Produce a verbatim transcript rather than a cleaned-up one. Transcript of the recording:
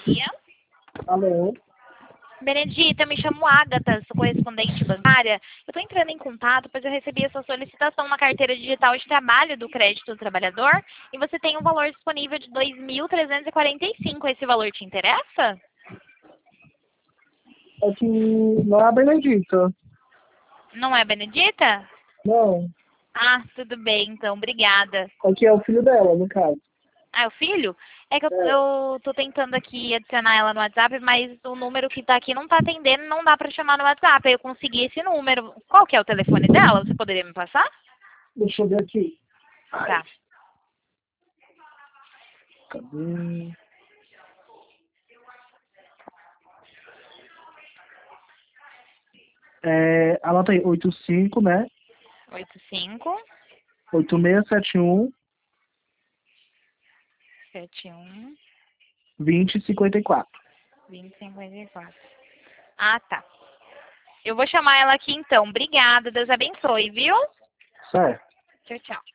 dia. Alô? Benedita, eu me chamo Ágata, sou correspondente bancária. Eu estou entrando em contato, pois eu recebi a sua solicitação na carteira digital de trabalho do crédito do trabalhador e você tem um valor disponível de dois mil trezentos e quarenta e cinco reais. Esse valor te interessa? É que não é a Benedita. Não é, Benedita? Não. Ah, tudo bem, então, obrigada. É que é o filho dela, no caso. Ah, é o filho? É que eu, É. eu tô tentando aqui adicionar ela no WhatsApp, mas o número que tá aqui não tá atendendo, não dá pra chamar no WhatsApp. Aí eu consegui esse número. Qual que é o telefone dela? Você poderia me passar? Deixa eu ver aqui. Ai, Tá. cadê? É, anota aí, oito cinco, né? oito cinco oito seis sete um, sete um dois zero cinco quatro. vinte cinquenta e quatro. Ah, tá. Eu vou chamar ela aqui então. Obrigada. Deus abençoe, viu? Certo. Tchau, tchau.